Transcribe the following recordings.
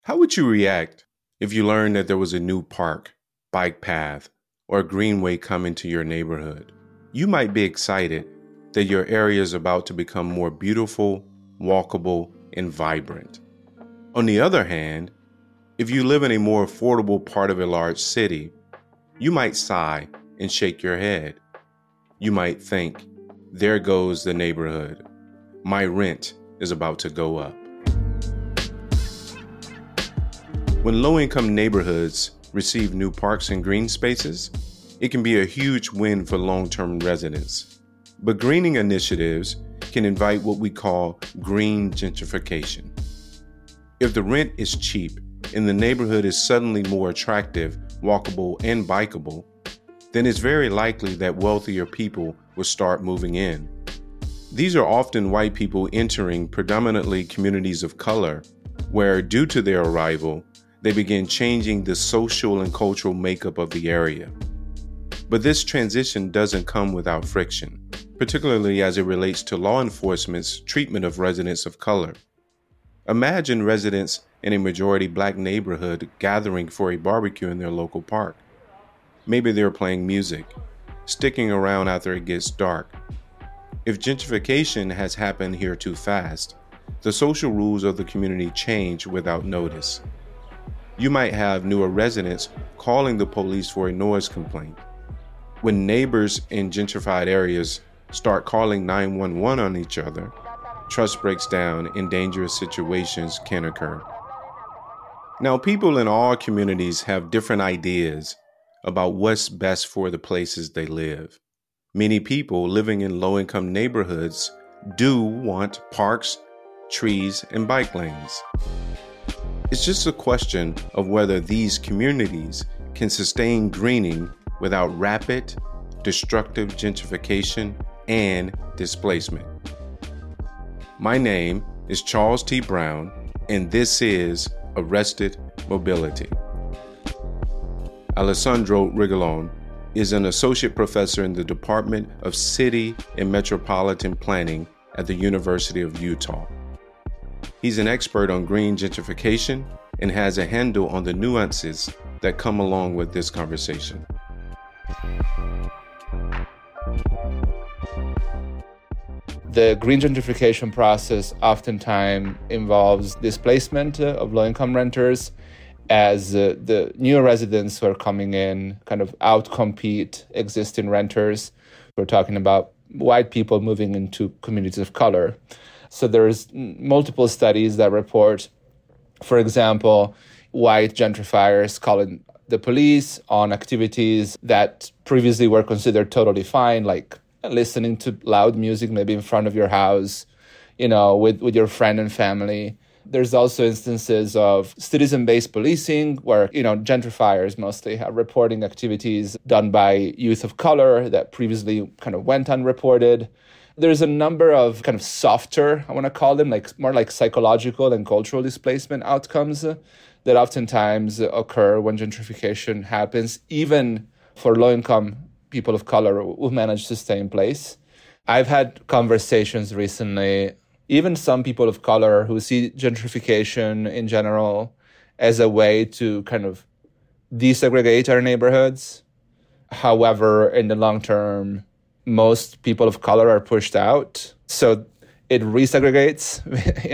How would you react if you learned that there was a new park, bike path, or greenway coming to your neighborhood? You might be excited that your area is about to become more beautiful, walkable, and vibrant. On the other hand, if you live in a more affordable part of a large city, you might sigh and shake your head. You might think, there goes the neighborhood. My rent is about to go up. When low-income neighborhoods receive new parks and green spaces, it can be a huge win for long-term residents. But greening initiatives can invite what we call green gentrification. If the rent is cheap and the neighborhood is suddenly more attractive, walkable, and bikeable, then it's very likely that wealthier people will start moving in. These are often white people entering predominantly communities of color, where, due to their arrival, they begin changing the social and cultural makeup of the area. But this transition doesn't come without friction, particularly as it relates to law enforcement's treatment of residents of color. Imagine residents in a majority black neighborhood gathering for a barbecue in their local park. Maybe they're playing music, sticking around after it gets dark. If gentrification has happened here too fast, the social rules of the community change without notice. You might have newer residents calling the police for a noise complaint. When neighbors in gentrified areas start calling 911 on each other, trust breaks down and dangerous situations can occur. Now, people in all communities have different ideas about what's best for the places they live. Many people living in low-income neighborhoods do want parks, trees, and bike lanes. It's just a question of whether these communities can sustain greening without rapid, destructive gentrification and displacement. My name is Charles T. Brown, and this is Arrested Mobility. Alessandro Rigolon is an associate professor in the Department of City and Metropolitan Planning at the University of Utah. He's an expert on green gentrification and has a handle on the nuances that come along with this conversation. The green gentrification process oftentimes involves displacement of low-income renters as the new residents who are coming in kind of outcompete existing renters. We're talking about white people moving into communities of color. So there's multiple studies that report, for example, white gentrifiers calling the police on activities that previously were considered totally fine, like listening to loud music maybe in front of your house, with your friend and family. There's also instances of citizen-based policing where, gentrifiers mostly are reporting activities done by youth of color that previously kind of went unreported. There's a number of kind of softer, I want to call them, more like psychological and cultural displacement outcomes that oftentimes occur when gentrification happens, even for low-income people of color who manage to stay in place. I've had conversations recently, even some people of color who see gentrification in general as a way to kind of desegregate our neighborhoods. However, in the long term, most people of color are pushed out. So it resegregates,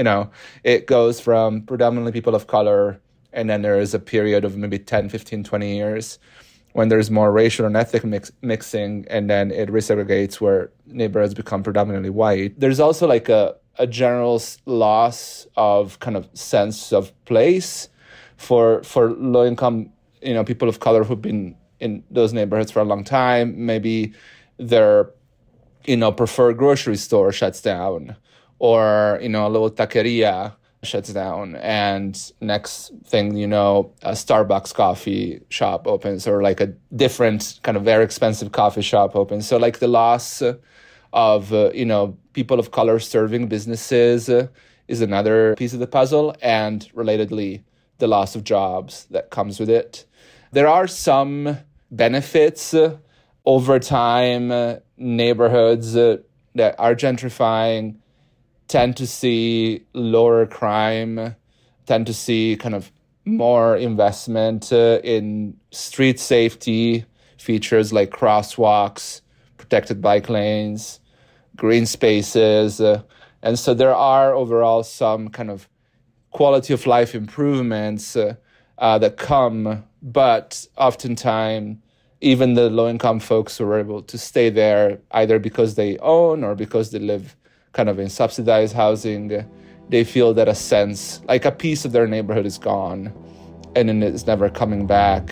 it goes from predominantly people of color, and then there is a period of maybe 10, 15, 20 years when there's more racial and ethnic mixing, and then it resegregates where neighborhoods become predominantly white. There's also like a general loss of kind of sense of place for low-income, people of color who've been in those neighborhoods for a long time. Maybe their, preferred grocery store shuts down, or, a little taqueria shuts down, and next thing a Starbucks coffee shop opens, or like a different kind of very expensive coffee shop opens. So like the loss of, people of color serving businesses is another piece of the puzzle, and relatedly, the loss of jobs that comes with it. There are some benefits over time. Neighborhoods that are gentrifying tend to see lower crime, tend to see kind of more investment in street safety features like crosswalks, protected bike lanes, green spaces. And so there are overall some kind of quality of life improvements that come, but oftentimes even the low-income folks who are able to stay there, either because they own or because they live kind of in subsidized housing, they feel that a sense, like a piece of their neighborhood is gone and then it's never coming back.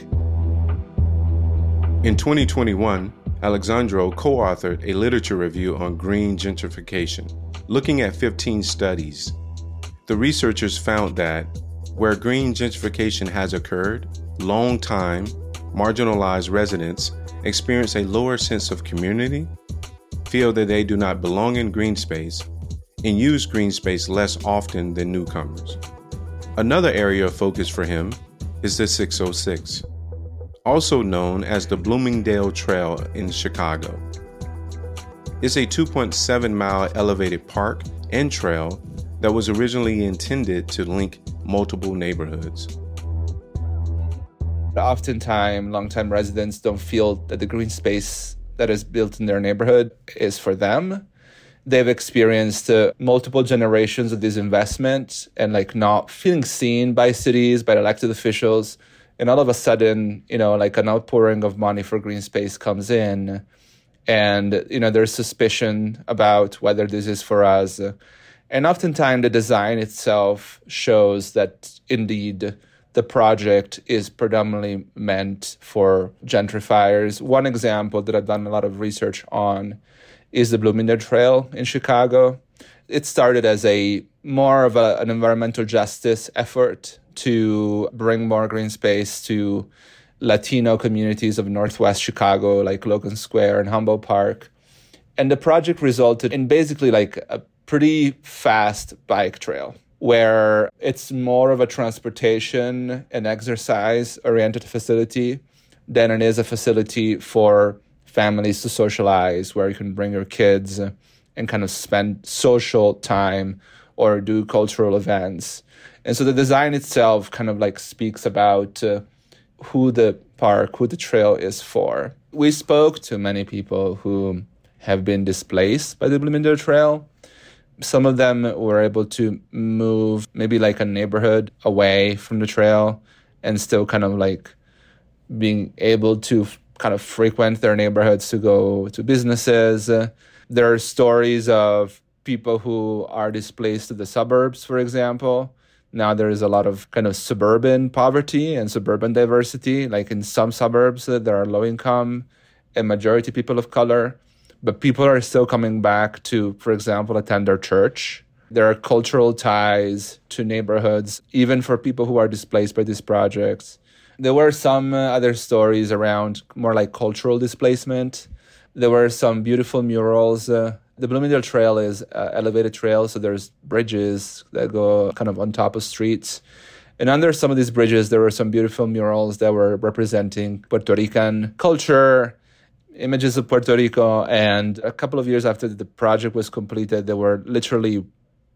In 2021, Alexandro co-authored a literature review on green gentrification, looking at 15 studies. The researchers found that where green gentrification has occurred, long-time, marginalized residents experience a lower sense of community, feel that they do not belong in green space, and use green space less often than newcomers. Another area of focus for him is the 606, also known as the Bloomingdale Trail in Chicago. It's a 2.7-mile elevated park and trail that was originally intended to link multiple neighborhoods. Oftentimes, longtime residents don't feel that the green space that is built in their neighborhood is for them. They've experienced multiple generations of this investment and not feeling seen by cities, by elected officials. And all of a sudden, like an outpouring of money for green space comes in. And, there's suspicion about whether this is for us. And oftentimes the design itself shows that indeed the project is predominantly meant for gentrifiers. One example that I've done a lot of research on is the Bloomingdale Trail in Chicago. It started as more of an environmental justice effort to bring more green space to Latino communities of Northwest Chicago, like Logan Square and Humboldt Park. And the project resulted in basically a pretty fast bike trail, where it's more of a transportation and exercise-oriented facility than it is a facility for families to socialize, where you can bring your kids and kind of spend social time or do cultural events. And so the design itself kind of speaks about who the trail is for. We spoke to many people who have been displaced by the Bloomingdale Trail. Some of them were able to move maybe a neighborhood away from the trail and still kind of being able to kind of frequent their neighborhoods to go to businesses. There are stories of people who are displaced to the suburbs, for example. Now there is a lot of kind of suburban poverty and suburban diversity. In some suburbs, there are low income and majority people of color. But people are still coming back to, for example, attend their church. There are cultural ties to neighborhoods, even for people who are displaced by these projects. There were some other stories around more cultural displacement. There were some beautiful murals. The Bloomingdale Trail is an elevated trail, so there's bridges that go kind of on top of streets. And under some of these bridges, there were some beautiful murals that were representing Puerto Rican culture, images of Puerto Rico. And a couple of years after the project was completed, they were literally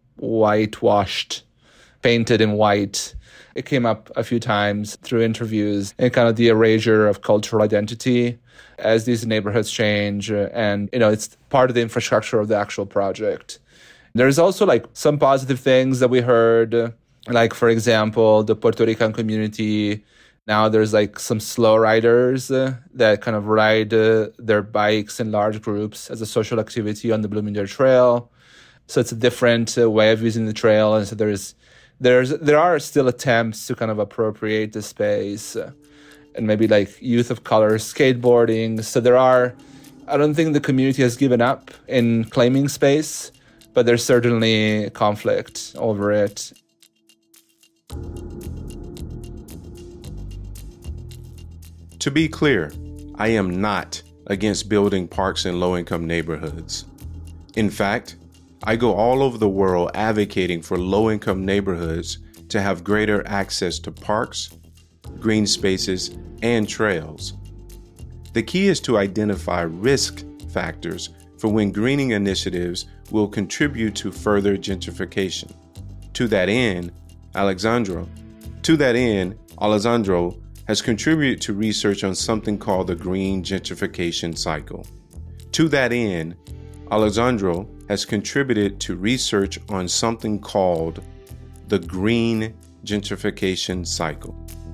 whitewashed, painted in white. It came up a few times through interviews, and kind of the erasure of cultural identity as these neighborhoods change. And, it's part of the infrastructure of the actual project. There's also some positive things that we heard, for example, the Puerto Rican community. Now there's some slow riders that kind of ride their bikes in large groups as a social activity on the Bloomingdale Trail. So it's a different way of using the trail. And so there are still attempts to kind of appropriate the space and maybe youth of color skateboarding. So I don't think the community has given up in claiming space, but there's certainly conflict over it. To be clear, I am not against building parks in low-income neighborhoods. In fact, I go all over the world advocating for low-income neighborhoods to have greater access to parks, green spaces, and trails. The key is to identify risk factors for when greening initiatives will contribute to further gentrification. To that end, Alexandro To that end, Alessandro has contributed to research on something called the green gentrification cycle. To that end, Alessandro has contributed to research on something called the green gentrification cycle.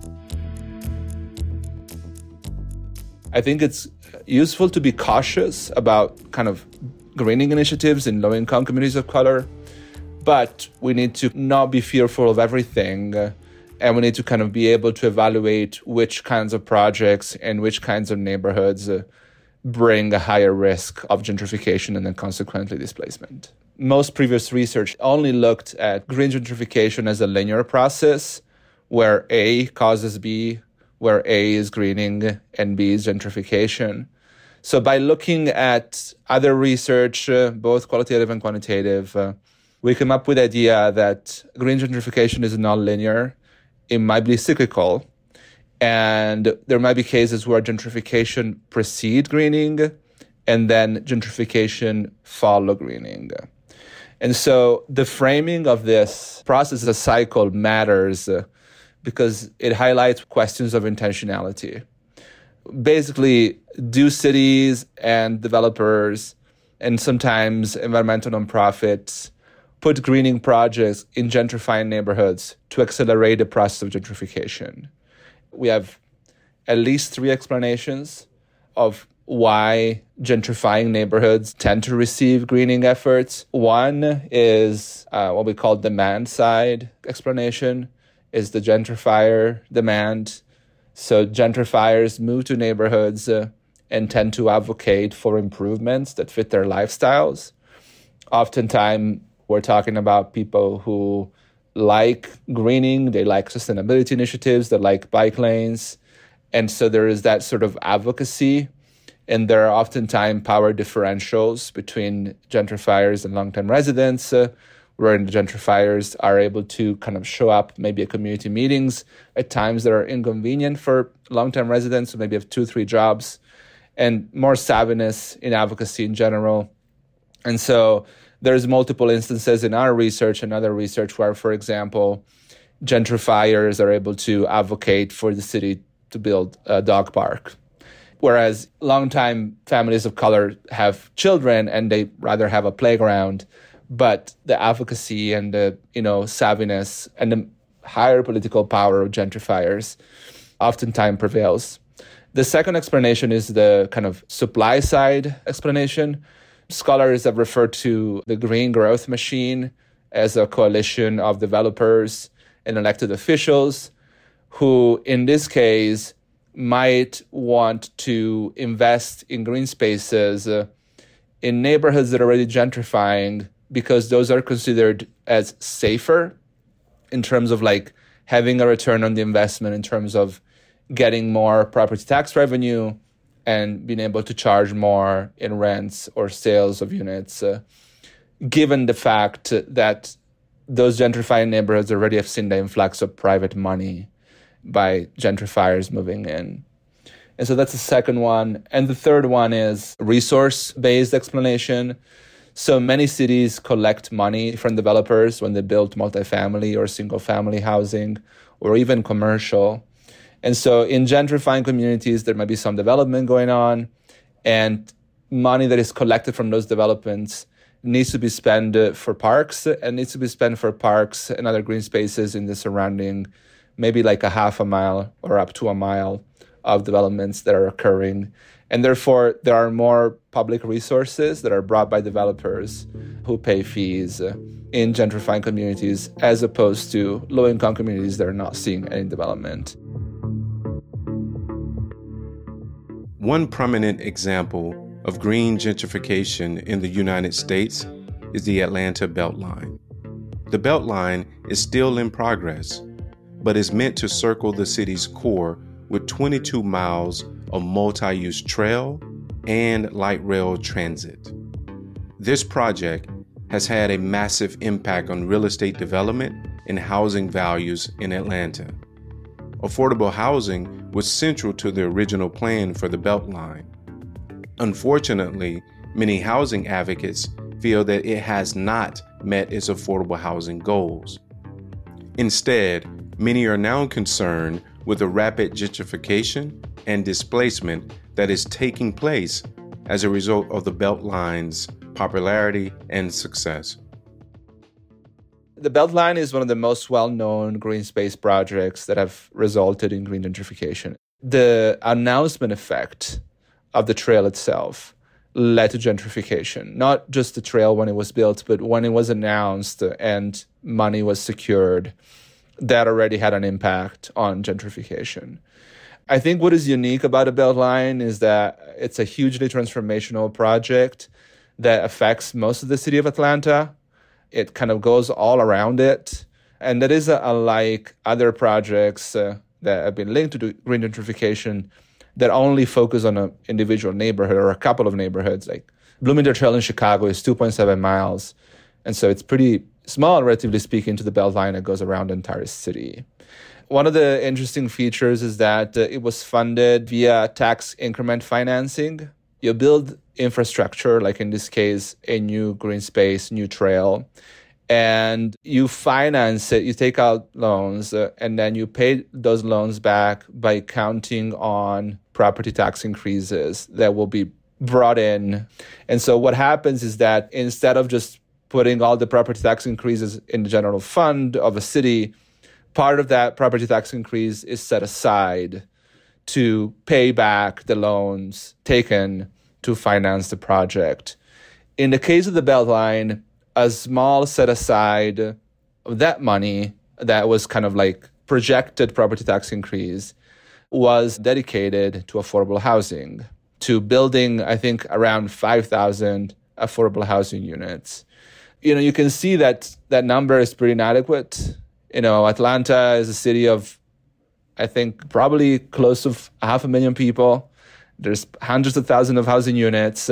I think it's useful to be cautious about kind of greening initiatives in low-income communities of color, but we need to not be fearful of everything, and we need to kind of be able to evaluate which kinds of projects and which kinds of neighborhoods bring a higher risk of gentrification and then consequently displacement. Most previous research only looked at green gentrification as a linear process where A causes B, where A is greening and B is gentrification. So by looking at other research, both qualitative and quantitative, we came up with the idea that green gentrification is non-linear. It might be cyclical, and there might be cases where gentrification precedes greening and then gentrification follow greening. And so the framing of this process as a cycle matters because it highlights questions of intentionality. Basically, do cities and developers and sometimes environmental nonprofits put greening projects in gentrifying neighborhoods to accelerate the process of gentrification? We have at least 3 explanations of why gentrifying neighborhoods tend to receive greening efforts. One is what we call demand side explanation, is the gentrifier demand. So gentrifiers move to neighborhoods and tend to advocate for improvements that fit their lifestyles. Oftentimes, we're talking about people who like greening, they like sustainability initiatives, they like bike lanes. And so there is that sort of advocacy. And there are oftentimes power differentials between gentrifiers and long-term residents, where the gentrifiers are able to kind of show up maybe at community meetings at times that are inconvenient for long-term residents who maybe have 2-3 jobs, and more savviness in advocacy in general. And so there's multiple instances in our research and other research where, for example, gentrifiers are able to advocate for the city to build a dog park, whereas longtime families of color have children and they rather have a playground. But the advocacy and the savviness and the higher political power of gentrifiers oftentimes prevails. The second explanation is the kind of supply side explanation. Scholars have referred to the green growth machine as a coalition of developers and elected officials who, in this case, might want to invest in green spaces in neighborhoods that are already gentrifying, because those are considered as safer in terms of like having a return on the investment, in terms of getting more property tax revenue and being able to charge more in rents or sales of units, given the fact that those gentrifying neighborhoods already have seen the influx of private money by gentrifiers moving in. And so that's the second one. And the third one is resource-based explanation. So many cities collect money from developers when they build multifamily or single-family housing or even commercial. And so in gentrifying communities, there might be some development going on, and money that is collected from those developments needs to be spent for parks, and needs to be spent for parks and other green spaces in the surrounding, maybe like a half a mile or up to a mile of developments that are occurring. And therefore, there are more public resources that are brought by developers who pay fees in gentrifying communities, as opposed to low-income communities that are not seeing any development. One prominent example of green gentrification in the United States is the Atlanta Beltline. The Beltline is still in progress, but is meant to circle the city's core with 22 miles of multi-use trail and light rail transit. This project has had a massive impact on real estate development and housing values in Atlanta. Affordable housing was central to the original plan for the Beltline. Unfortunately, many housing advocates feel that it has not met its affordable housing goals. Instead, Many are now concerned with the rapid gentrification and displacement that is taking place as a result of the Beltline's popularity and success. The Beltline is one of the most well-known green space projects that have resulted in green gentrification. The announcement effect of the trail itself led to gentrification, not just the trail when it was built, but when it was announced and money was secured, that already had an impact on gentrification. I think what is unique about the Beltline is that it's a hugely transformational project that affects most of the city of Atlanta. It kind of goes all around it. And that is unlike other projects that have been linked to green gentrification that only focus on an individual neighborhood or a couple of neighborhoods. Like Bloomingdale Trail in Chicago is 2.7 miles. And so it's pretty small, relatively speaking, to the Beltline that goes around the entire city. One of the interesting features is that it was funded via tax increment financing. You build infrastructure, like in this case, a new green space, new trail, and you finance it, you take out loans, and then you pay those loans back by counting on property tax increases that will be brought in. And so what happens is that instead of just putting all the property tax increases in the general fund of a city, part of that property tax increase is set aside to pay back the loans taken to finance the project. In the case of the Beltline, a small set aside of that money that was kind of like projected property tax increase was dedicated to affordable housing, to building, I think, around 5,000 affordable housing units. You can see that that number is pretty inadequate. Atlanta is a city of, I think, probably close to 500,000 people. There's hundreds of thousands of housing units,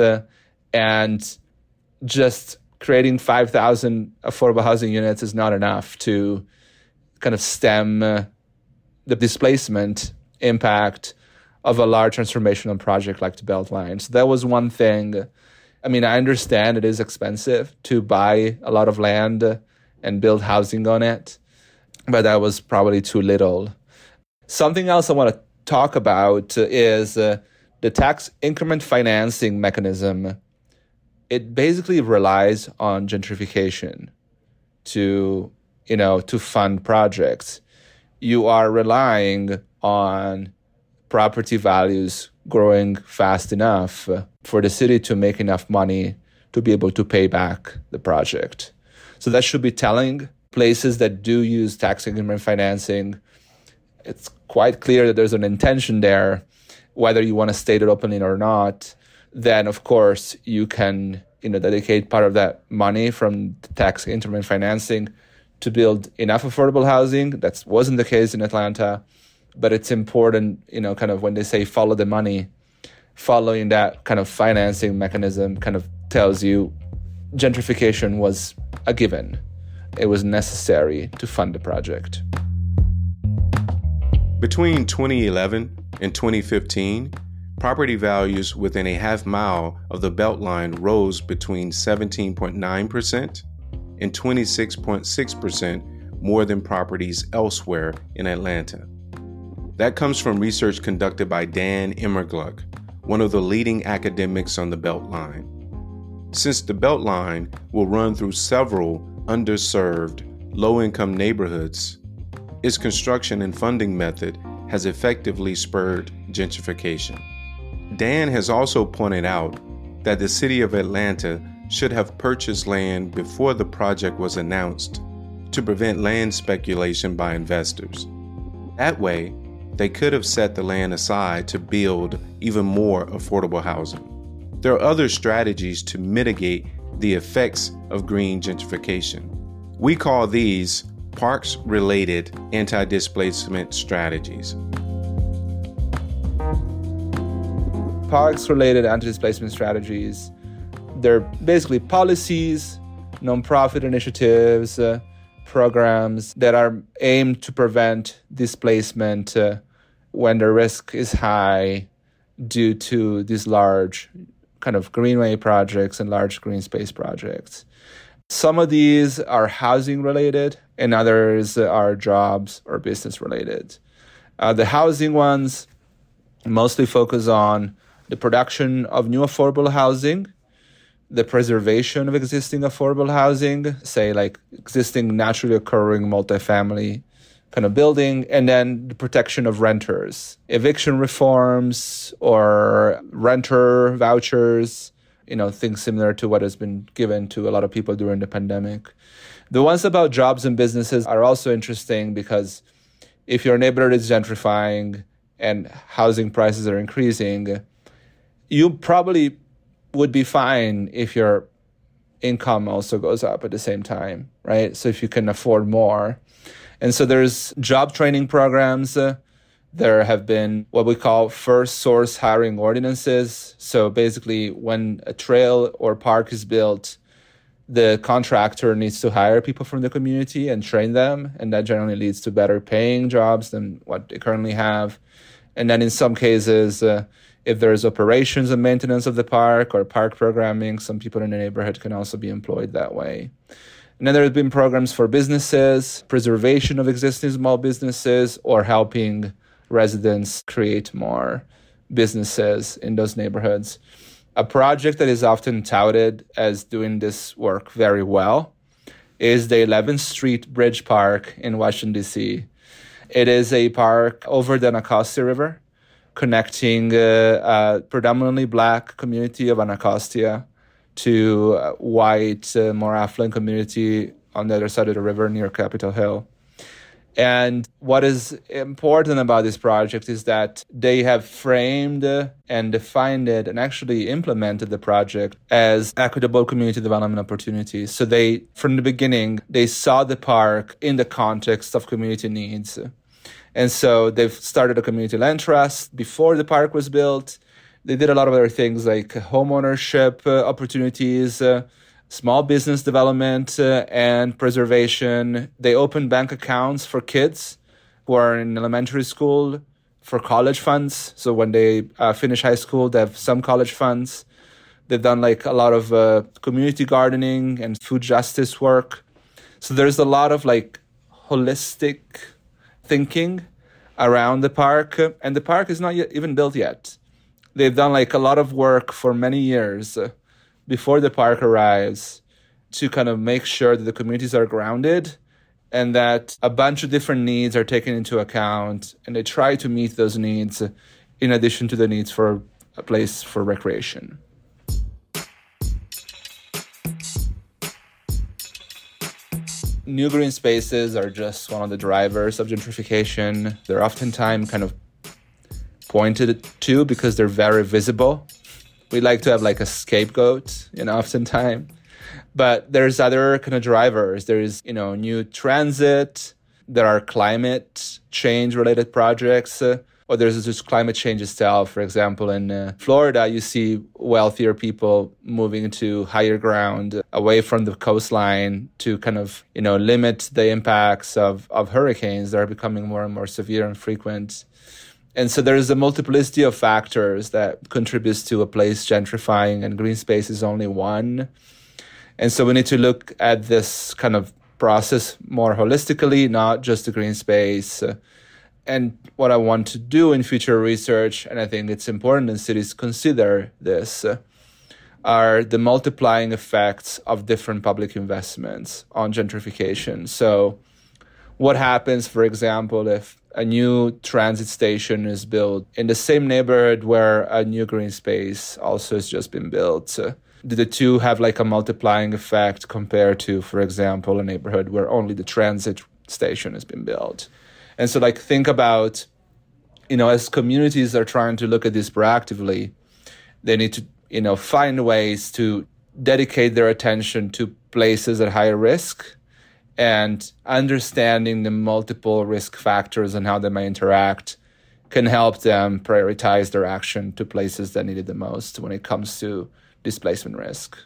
and just creating 5,000 affordable housing units is not enough to kind of stem the displacement impact of a large transformational project like the Beltline. So that was one thing. I mean, I understand it is expensive to buy a lot of land and build housing on it, but that was probably too little. Something else I want to talk about is the tax increment financing mechanism. It basically relies on gentrification to fund projects. You are relying on property values growing fast enough for the city to make enough money to be able to pay back the project. So that should be telling. Places that do use tax increment financing, it's quite clear that there's an intention there, whether you want to state it openly or not. Then, of course, you can dedicate part of that money from the tax increment financing to build enough affordable housing. That wasn't the case in Atlanta, but it's important, kind of when they say follow the money, following that kind of financing mechanism kind of tells you gentrification was a given. It was necessary to fund the project. Between 2011 and 2015, property values within a half mile of the Beltline rose between 17.9% and 26.6% more than properties elsewhere in Atlanta. That comes from research conducted by Dan Immergluck, one of the leading academics on the Beltline. Since the Beltline will run through several underserved, low-income neighborhoods, its construction and funding method has effectively spurred gentrification. Dan has also pointed out that the city of Atlanta should have purchased land before the project was announced to prevent land speculation by investors. That way, they could have set the land aside to build even more affordable housing. There are other strategies to mitigate the effects of green gentrification. We call these parks-related anti-displacement strategies. Parks-related anti-displacement strategies, they're basically policies, nonprofit initiatives, programs that are aimed to prevent displacement when the risk is high due to these large kind of greenway projects and large green space projects. Some of these are housing related and others are jobs or business related. The housing ones mostly focus on the production of new affordable housing, the preservation of existing affordable housing, say like existing naturally occurring multifamily kind of building, and then the protection of renters, eviction reforms or renter vouchers, things similar to what has been given to a lot of people during the pandemic. The ones about jobs and businesses are also interesting because if your neighborhood is gentrifying and housing prices are increasing, you probably would be fine if your income also goes up at the same time, right? So if you can afford more. And so there's job training programs. There have been what we call first source hiring ordinances. So basically when a trail or park is built, the contractor needs to hire people from the community and train them. And that generally leads to better paying jobs than what they currently have. And then in some cases, if there's operations and maintenance of the park or park programming, some people in the neighborhood can also be employed that way. And then there have been programs for businesses, preservation of existing small businesses, or helping residents create more businesses in those neighborhoods. A project that is often touted as doing this work very well is the 11th Street Bridge Park in Washington, D.C. It is a park over the Anacostia River, connecting a predominantly Black community of Anacostia to a white, more affluent community on the other side of the river near Capitol Hill. And what is important about this project is that they have framed and defined it and actually implemented the project as equitable community development opportunities. So they, from the beginning, they saw the park in the context of community needs. And so they've started a community land trust before the park was built. They did a lot of other things like home ownership opportunities, small business development and preservation. They opened bank accounts for kids who are in elementary school for college funds. So when they finish high school, they have some college funds. They've done like a lot of community gardening and food justice work. So there's a lot of like holistic thinking around the park. And the park is not yet even built yet. They've done like a lot of work for many years before the park arrives to kind of make sure that the communities are grounded and that a bunch of different needs are taken into account, and they try to meet those needs in addition to the needs for a place for recreation. New green spaces are just one of the drivers of gentrification. They're oftentimes kind of pointed to because they're very visible. We like to have like a scapegoat, oftentimes. But there's other kind of drivers. There's, new transit. There are climate change related projects. Or there's just climate change itself. For example, in Florida, you see wealthier people moving to higher ground away from the coastline to kind of, limit the impacts of hurricanes that are becoming more and more severe and frequent. And so there's a multiplicity of factors that contributes to a place gentrifying, and green space is only one. And so we need to look at this kind of process more holistically, not just the green space. And what I want to do in future research, and I think it's important that cities consider this, are the multiplying effects of different public investments on gentrification. So what happens, for example, if a new transit station is built in the same neighborhood where a new green space also has just been built? Do the two have like a multiplying effect compared to, for example, a neighborhood where only the transit station has been built? And so like think about, as communities are trying to look at this proactively, they need to, find ways to dedicate their attention to places at higher risk, and understanding the multiple risk factors and how they may interact can help them prioritize their action to places that need it the most when it comes to displacement risk.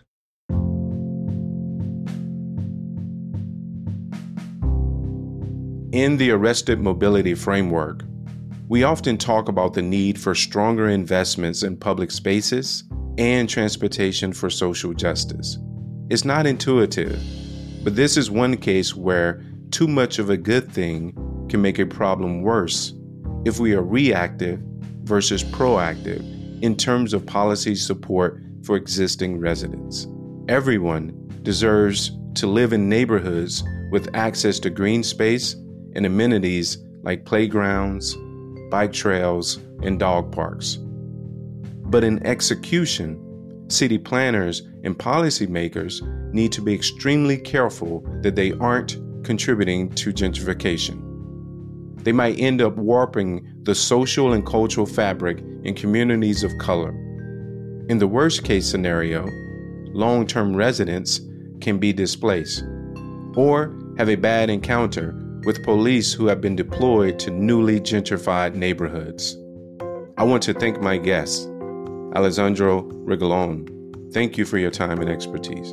In the Arrested Mobility Framework, we often talk about the need for stronger investments in public spaces and transportation for social justice. It's not intuitive, but this is one case where too much of a good thing can make a problem worse if we are reactive versus proactive in terms of policy support for existing residents. Everyone deserves to live in neighborhoods with access to green space and amenities like playgrounds, bike trails, and dog parks. But in execution, city planners and policymakers need to be extremely careful that they aren't contributing to gentrification. They might end up warping the social and cultural fabric in communities of color. In the worst case scenario, long-term residents can be displaced or have a bad encounter with police who have been deployed to newly gentrified neighborhoods. I want to thank my guest, Alessandro Rigolon. Thank you for your time and expertise.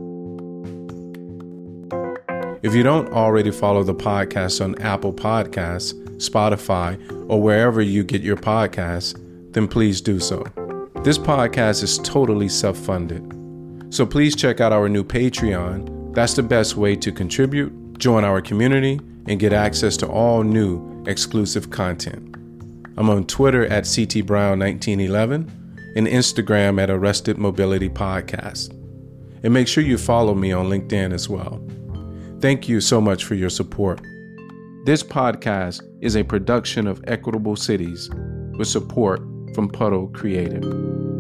If you don't already follow the podcast on Apple Podcasts, Spotify, or wherever you get your podcasts, then please do so. This podcast is totally self-funded. So please check out our new Patreon. That's the best way to contribute, join our community, and get access to all new exclusive content. I'm on Twitter at CTBrown1911 and Instagram at Arrested Mobility Podcast. And make sure you follow me on LinkedIn as well. Thank you so much for your support. This podcast is a production of Equitable Cities with support from Puddle Creative.